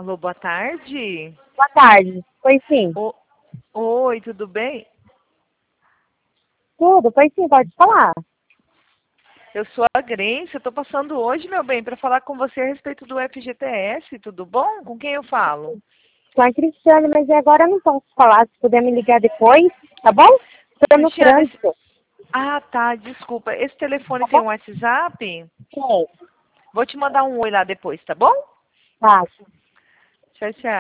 Alô, boa tarde. Boa tarde. Foi sim. Oi, tudo bem? Tudo? Foi sim, pode falar. Eu sou a Grace, eu tô passando hoje, meu bem, para falar com você a respeito do FGTS, tudo bom? Com quem eu falo? Sou a Cristiane, mas agora eu não posso falar. Se puder me ligar depois, tá bom? Estou no Cristiane, trânsito. ah, tá, desculpa. Esse telefone Tá tem bom? um WhatsApp? Sim. Vou te mandar um oi lá depois, tá bom? Tá. Tchau, tchau.